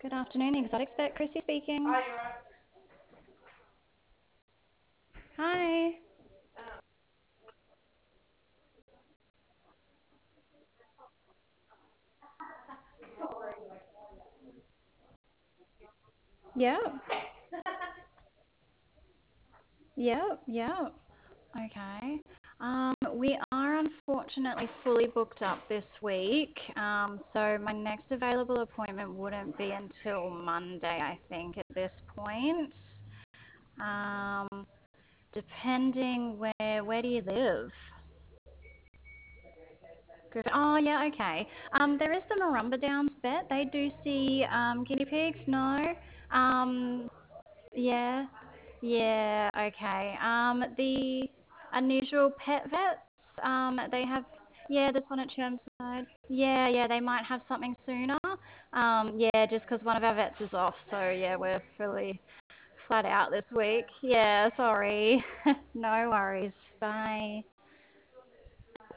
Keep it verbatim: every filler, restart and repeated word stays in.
Good afternoon, the Exotics Vet, Chrissy speaking. Hi, you're right. Hi. Yep, yep, yep. Okay. Um, we are unfortunately fully booked up this week. Um, so my next available appointment wouldn't be until Monday, I think, at this point. Um, depending where where do you live? Good. Oh yeah, okay. Um, there is the Marumba Downs vet. They do see um guinea pigs. No. Um, yeah. Yeah, okay. Um, the unusual pet vets, um, they have, yeah, this one at Chermside. Yeah, yeah, they might have something sooner. Um, yeah, just 'cause one of our vets is off, so yeah, we're fully flat out this week. Yeah, sorry. No worries. Bye.